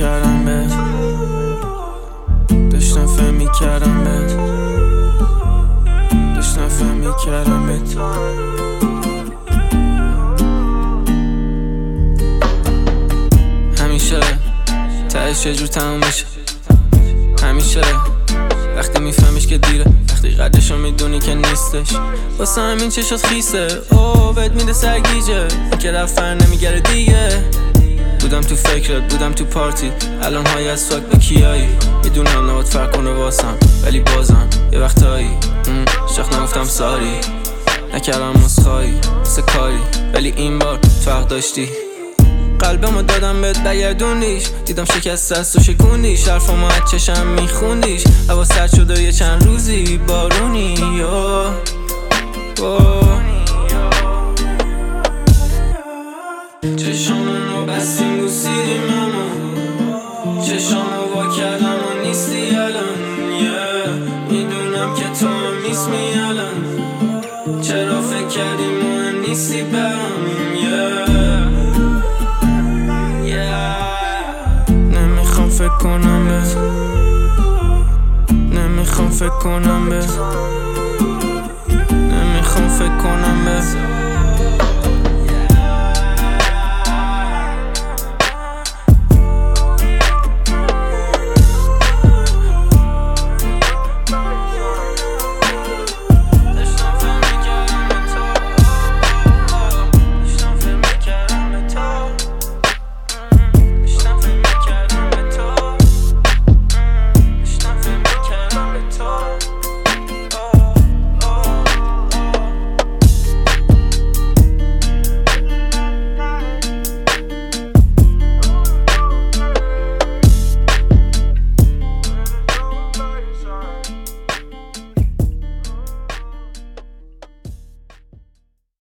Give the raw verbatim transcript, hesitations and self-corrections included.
میکردم بهت، داشتم فهم میکردم بهت، داشتم فهم میکردم بهت. همیشه تهش یه جور تموم میشه، همیشه وقتی میفهمیش که دیره، وقتی قدرشو میدونی که نیستش. واسه همین چشات خیسه، اوه بهت میده سرگیجه که رفتن نمیگره دیگه. بودم تو فکرت، بودم تو پارتی، الان های از فاک به کیایی. میدونم نباید فرق کنه واسم، ولی بازم یه وقتایی شخ نگفتم ساری، نکردم مسخایی واسه کاری، ولی این بار فرق داشتی. قلبمو دادم بهت بگردونیش، دیدم شکست است و شکوندیش، حرفامو از چشم میخوندیش. هوا سرد شده یه چند روزی بارونی اوه اوه. چشامونو بستیم بوسیدیم اما چشامو وا کردم و نیستی الان. yeah. میدونم که تو هم نیستی الان، چرا فکر کردی مهم نیستی برام. yeah. نمیخوام فکر کنم بهت، نمیخوام فکر کنم بهت، نمیخوام فکر کنم بهت.